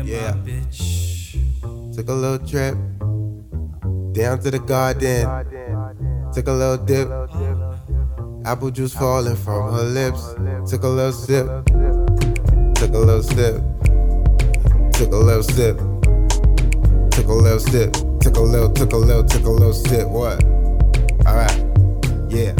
Yeah. Took a little trip down to the garden. Took a little dip. Apple juice falling from her lips. Took a little sip. Took a little sip. Took a little sip. Took a little sip. Took a little sip. What? Alright. Yeah.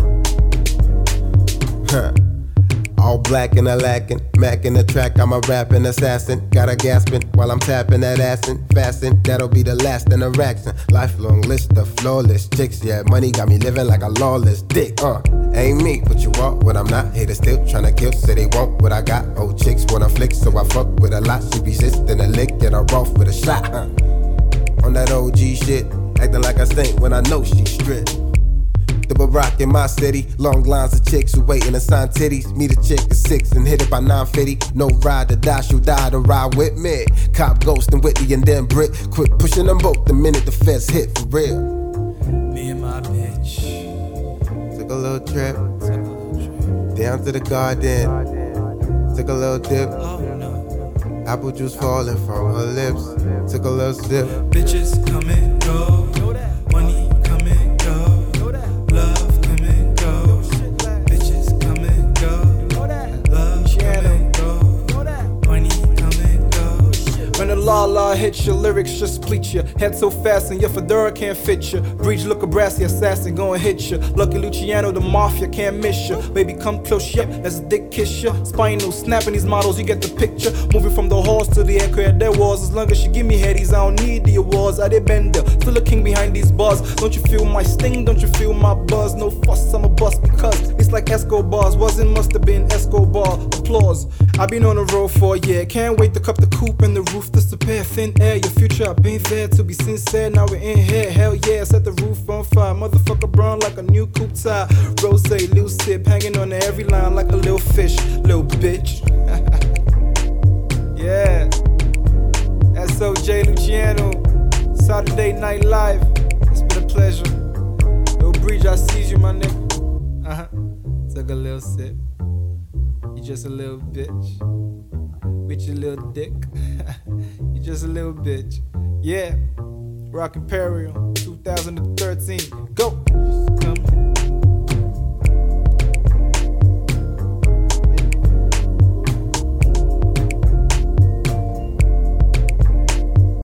Huh. All black and a lacking, Mac in the track, I'm a rapping assassin. Got a gasping while I'm tapping that ass and fasting. That'll be the last interaction. Lifelong list of flawless chicks. Yeah, money got me living like a lawless dick. Ain't me, but you are what I'm not. Haters still tryna kill, say they want what I got. Old chicks wanna flick, so I fuck with a lot. She resisting a lick, get her off with a shot. On that OG shit, acting like I stink when I know she stripped. The Barack in my city, long lines of chicks who waiting to sign titties. Meet a chick at 6 and hit it by 9:50. No ride to die, she'll die to ride with me. Cop Ghost and Whitney and then Britt. Quit pushing them both the minute the feds hit for real. Me and my bitch took a little trip down to the garden. Took a little dip. Apple juice falling from her lips. Took a little sip. Bitches come and go. Money come and go. Love come and go. Bitches come and go. Love come and go. Money come and go. When the la hits your lyrics just bleach you. Head so fast and your fedora can't fit you. Breach look a brassy assassin gon' hit you. Lucky Luciano, the mafia can't miss you. Baby come close, yep, that's a dick kiss you. Spinal snapping these models, you get the picture. Moving from the halls to the aircraft, there was. As long as she give me headies, I don't need the awards. I did bender, still a king behind these bars. Don't you feel my sting, don't you feel my buzz? No fuss, I'm a bust because it's like Escobars. Wasn't, must have been Escobar. Applause. I've been on the road for a year. Can't wait to cup the coupe and the roof disappear. Thin air, your future, I've been there to be sincere. Now we're in here, hell yeah, set the roof on fire. Motherfucker brown like a new coupe tie. Rose, little sip, hanging on every line like a little fish, little bitch. Yeah, SOJ Luciano, Saturday Night Live. It's been a pleasure. Little Breach, I sees you, my nigga. Took a little sip. You just a little bitch. With your little dick. You just a little bitch. Yeah. Rock Imperial 2013. Go!